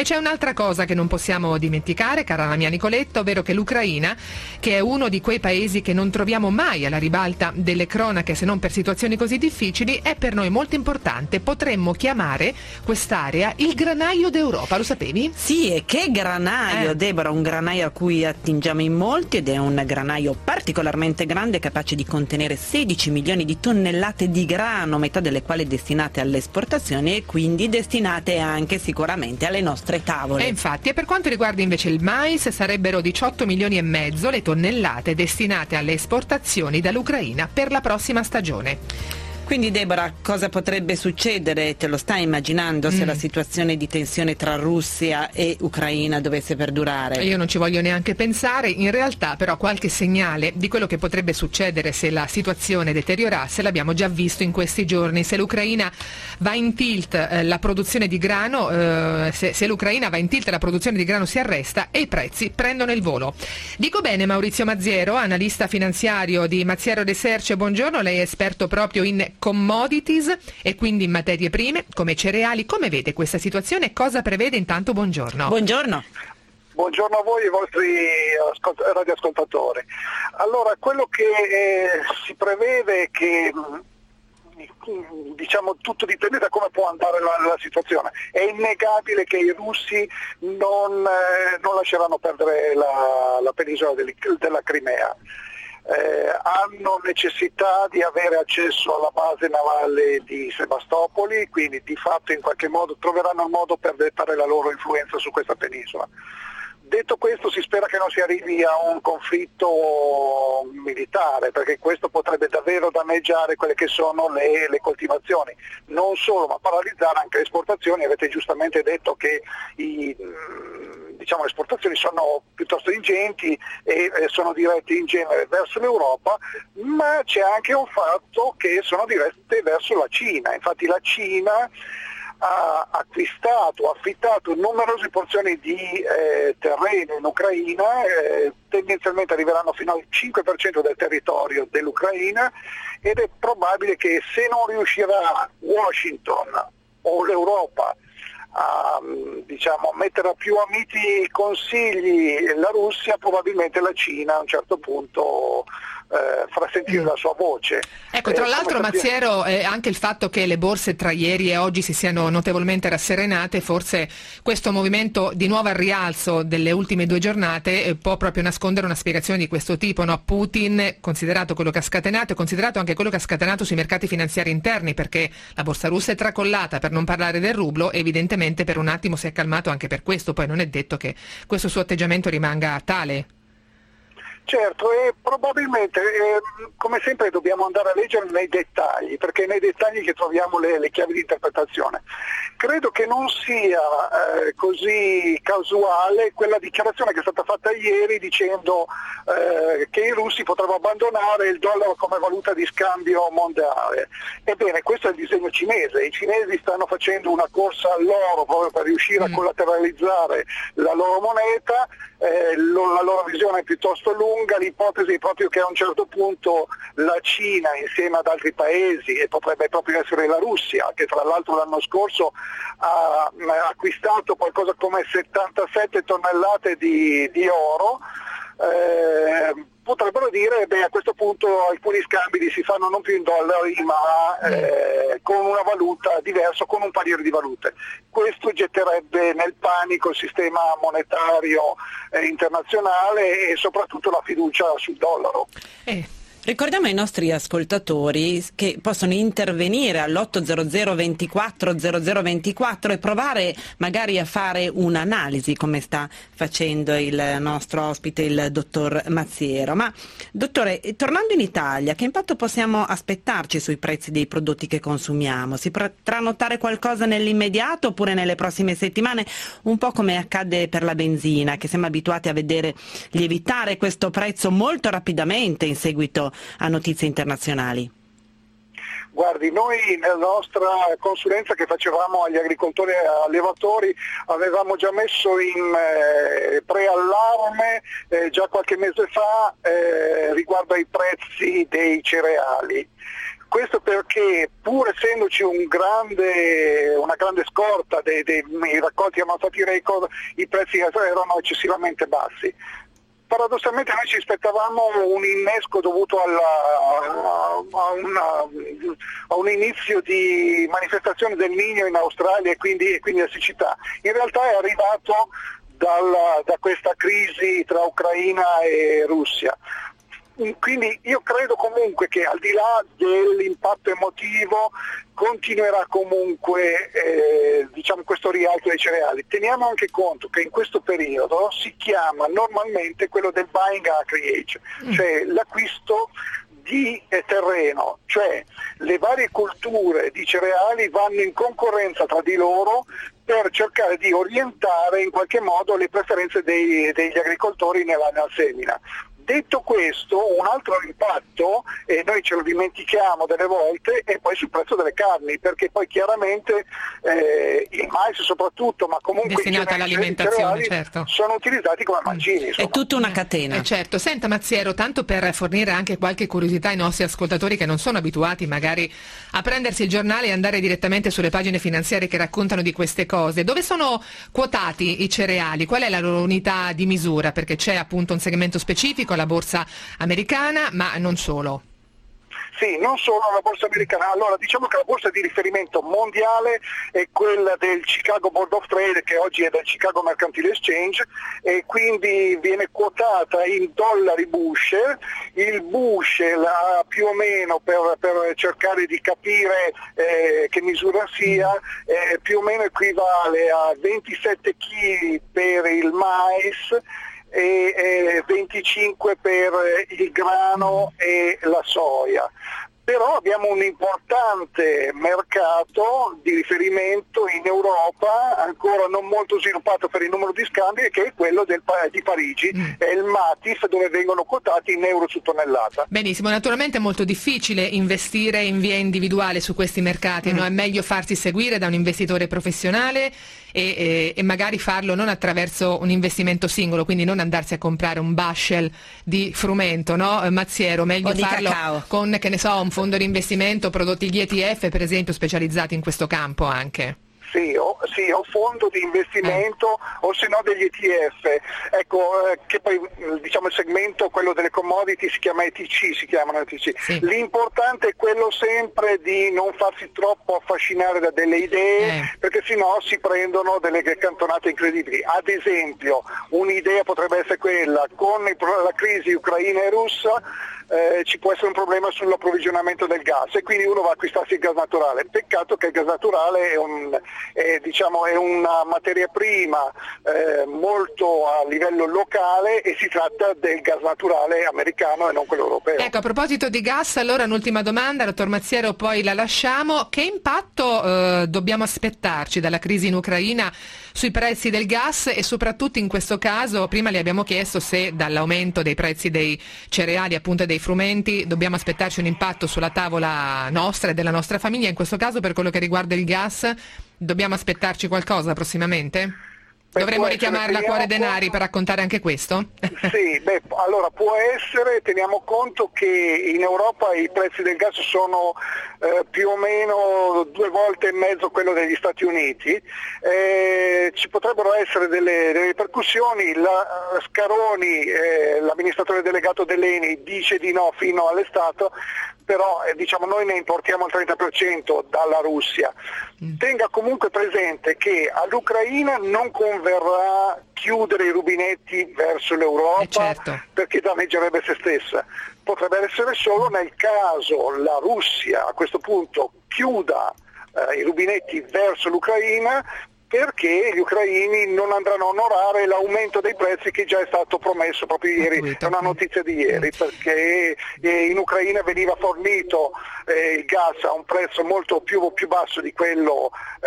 E c'è un'altra cosa che non possiamo dimenticare, cara la mia Nicoletta, ovvero che l'Ucraina, che è uno di quei paesi che non troviamo mai alla ribalta delle cronache se non per situazioni così difficili, è per noi molto importante. Potremmo chiamare quest'area il granaio d'Europa, lo sapevi? Sì, e che granaio, Deborah, un granaio a cui attingiamo in molti, ed è un granaio particolarmente grande, capace di contenere 16 milioni di tonnellate di grano, metà delle quali destinate alle esportazioni e quindi destinate anche sicuramente alle nostre tavole. E infatti, e per quanto riguarda invece il mais, sarebbero 18 milioni e mezzo le tonnellate destinate alle esportazioni dall'Ucraina per la prossima stagione. Quindi Deborah, cosa potrebbe succedere? Te lo stai immaginando se la situazione di tensione tra Russia e Ucraina dovesse perdurare? Io non ci voglio neanche pensare, in realtà però qualche segnale di quello che potrebbe succedere se la situazione deteriorasse l'abbiamo già visto in questi giorni. Se l'Ucraina va in tilt la produzione di grano, se l'Ucraina va in tilt la produzione di grano si arresta e i prezzi prendono il volo. Dico bene, Maurizio Mazziero, analista finanziario di Mazziero Research, buongiorno, lei è esperto proprio in commodities e quindi in materie prime come cereali. Come vede questa situazione e cosa prevede intanto? Buongiorno. Buongiorno. Buongiorno a voi e ai vostri radioascoltatori. Allora, quello che si prevede è che diciamo tutto dipende da come può andare la situazione. È innegabile che i russi non lasceranno perdere la penisola della Crimea. Hanno necessità di avere accesso alla base navale di Sebastopoli, quindi di fatto in qualche modo troveranno il modo per dettare la loro influenza su questa penisola. Detto questo, si spera che non si arrivi a un conflitto militare, perché questo potrebbe davvero danneggiare quelle che sono le coltivazioni, non solo, ma paralizzare anche le esportazioni. Avete giustamente detto che le esportazioni sono piuttosto ingenti e sono dirette in genere verso l'Europa, ma c'è anche un fatto che sono dirette verso la Cina. Infatti la Cina ha affittato numerose porzioni di terreno in Ucraina, tendenzialmente arriveranno fino al 5% del territorio dell'Ucraina, ed è probabile che se non riuscirà Washington o l'Europa a mettere a più amici consigli la Russia, probabilmente la Cina a un certo punto farà sentire la sua voce. Ecco, tra l'altro Mazziero, anche il fatto che le borse tra ieri e oggi si siano notevolmente rasserenate, forse questo movimento di nuovo al rialzo delle ultime 2 giornate può proprio nascondere una spiegazione di questo tipo, no? Putin, considerato quello che ha scatenato, e considerato anche quello che ha scatenato sui mercati finanziari interni, perché la borsa russa è tracollata, per non parlare del rublo, evidentemente per un attimo si è calmato anche per questo, poi non è detto che questo suo atteggiamento rimanga tale. Certo, e probabilmente come sempre dobbiamo andare a leggere nei dettagli, perché è nei dettagli che troviamo le chiavi di interpretazione. Credo che non sia così casuale quella dichiarazione che è stata fatta ieri dicendo che i russi potrebbero abbandonare il dollaro come valuta di scambio mondiale. Ebbene, questo è il disegno cinese. I cinesi stanno facendo una corsa all'oro proprio per riuscire a collateralizzare la loro moneta. La loro visione è piuttosto lunga, l'ipotesi è proprio che a un certo punto la Cina insieme ad altri paesi, e potrebbe proprio essere la Russia, che tra l'altro l'anno scorso ha acquistato qualcosa come 77 tonnellate di oro, potrebbero dire a questo punto alcuni scambi si fanno non più in dollari ma con una valuta diversa, con un paniere di valute. Questo getterebbe nel panico il sistema monetario internazionale e soprattutto la fiducia sul dollaro. Ricordiamo ai nostri ascoltatori che possono intervenire all'800 24 0024 e provare magari a fare un'analisi, come sta facendo il nostro ospite, il dottor Mazziero. Ma dottore, tornando in Italia, che impatto possiamo aspettarci sui prezzi dei prodotti che consumiamo? Si potrà notare qualcosa nell'immediato oppure nelle prossime settimane, un po' come accade per la benzina, che siamo abituati a vedere lievitare questo prezzo molto rapidamente in seguito a notizie internazionali? Guardi, noi nella nostra consulenza che facevamo agli agricoltori e allevatori avevamo già messo in preallarme già qualche mese fa riguardo ai prezzi dei cereali. Questo perché pur essendoci una grande scorta dei raccolti che erano stati record, i prezzi erano eccessivamente bassi. Paradossalmente noi ci aspettavamo un innesco dovuto a un inizio di manifestazione del Niño in Australia e quindi la siccità. In realtà è arrivato da questa crisi tra Ucraina e Russia. Quindi io credo comunque che al di là dell'impatto emotivo continuerà comunque questo rialzo dei cereali. Teniamo anche conto che in questo periodo si chiama normalmente quello del buying acreage, cioè l'acquisto di terreno, cioè le varie culture di cereali vanno in concorrenza tra di loro per cercare di orientare in qualche modo le preferenze degli agricoltori nella semina. Detto questo, un altro impatto, e noi ce lo dimentichiamo delle volte, è poi sul prezzo delle carni, perché poi chiaramente il mais soprattutto, ma comunque destinato all'alimentazione, certo, sono utilizzati come mangimi. È tutta una catena. Certo. Senta Mazziero, tanto per fornire anche qualche curiosità ai nostri ascoltatori che non sono abituati magari a prendersi il giornale e andare direttamente sulle pagine finanziarie che raccontano di queste cose, dove sono quotati i cereali? Qual è la loro unità di misura? Perché c'è appunto un segmento specifico, la borsa americana, ma non solo. Sì, non solo la borsa americana. Allora, diciamo che la borsa di riferimento mondiale è quella del Chicago Board of Trade, che oggi è del Chicago Mercantile Exchange, e quindi viene quotata in dollari Bushel. Il Bushel ha più o meno, per cercare di capire che misura sia, più o meno equivale a 27 kg per il mais e 25 per il grano e la soia. Però abbiamo un importante mercato di riferimento in Europa, ancora non molto sviluppato per il numero di scambi, che è quello di Parigi, è il MATIF, dove vengono quotati in euro su tonnellata. Benissimo, naturalmente è molto difficile investire in via individuale su questi mercati, no? È meglio farsi seguire da un investitore professionale e magari farlo non attraverso un investimento singolo, quindi non andarsi a comprare un bushel di frumento, no? Mazziero, meglio farlo cacao, con, che ne so, un fondo di investimento, prodotti gli ETF per esempio, specializzati in questo campo anche. Sì, o fondo di investimento o se no degli ETF. Ecco, che poi diciamo il segmento, quello delle commodity, si chiamano ETC. Sì. L'importante è quello sempre di non farsi troppo affascinare da delle idee, perché sennò si prendono delle cantonate incredibili. Ad esempio, un'idea potrebbe essere quella: con la crisi ucraina e russa ci può essere un problema sull'approvvigionamento del gas e quindi uno va a acquistarsi il gas naturale. Peccato che il gas naturale è una materia prima molto a livello locale, e si tratta del gas naturale americano e non quello europeo. Ecco, a proposito di gas, allora un'ultima domanda, dottor Mazziero, poi la lasciamo. Che impatto dobbiamo aspettarci dalla crisi in Ucraina sui prezzi del gas, e soprattutto in questo caso, prima le abbiamo chiesto se dall'aumento dei prezzi dei cereali, appunto, e dei frumenti, dobbiamo aspettarci un impatto sulla tavola nostra e della nostra famiglia. In questo caso, per quello che riguarda il gas, dobbiamo aspettarci qualcosa prossimamente? Dovremmo richiamare la Cuore Denari per raccontare anche questo? Sì, allora può essere. Teniamo conto che in Europa i prezzi del gas sono più o meno 2 volte e mezzo quello degli Stati Uniti. Ci potrebbero essere delle ripercussioni. Scaroni, l'amministratore delegato dell'ENI, dice di no fino all'estate, però diciamo noi ne importiamo il 30% dalla Russia. Tenga comunque presente che all'Ucraina non converrà chiudere i rubinetti verso l'Europa, certo, perché danneggerebbe se stessa. Potrebbe essere solo nel caso la Russia a questo punto chiuda i rubinetti verso l'Ucraina, perché gli ucraini non andranno a onorare l'aumento dei prezzi che già è stato promesso proprio ieri. È una notizia di ieri, perché in Ucraina veniva fornito il gas a un prezzo molto più basso di quello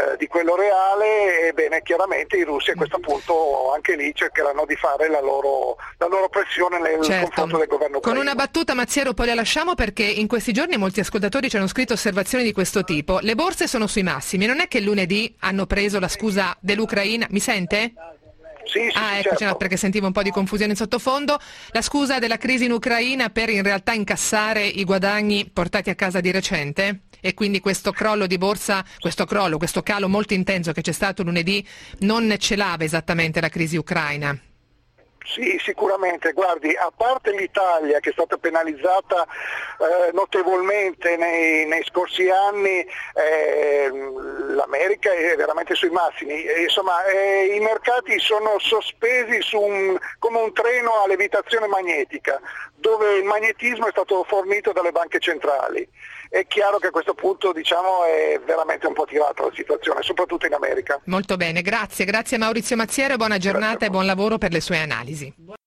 reale. Ebbene, chiaramente i russi a questo punto anche lì cercheranno di fare la loro pressione nel confronto del governo ucraino. Con una battuta, Mazziero, poi la lasciamo, perché in questi giorni molti ascoltatori ci hanno scritto osservazioni di questo tipo. Le borse sono sui massimi, non è che lunedì hanno preso la scusa dell'Ucraina? Mi sente? Sì, ecco, certo. no, perché sentivo un po' di confusione in sottofondo. La scusa della crisi in Ucraina per in realtà incassare i guadagni portati a casa di recente? E quindi questo crollo di borsa, questo calo molto intenso che c'è stato lunedì non celava esattamente la crisi ucraina? Sì, sicuramente. Guardi, a parte l'Italia che è stata penalizzata notevolmente nei scorsi anni, l'America è veramente sui massimi. Insomma, i mercati sono sospesi come un treno a levitazione magnetica, dove il magnetismo è stato fornito dalle banche centrali. È chiaro che a questo punto, diciamo, è veramente un po' tirata la situazione, soprattutto in America. Molto bene, grazie Maurizio Mazziere, buona giornata e buon lavoro per le sue analisi.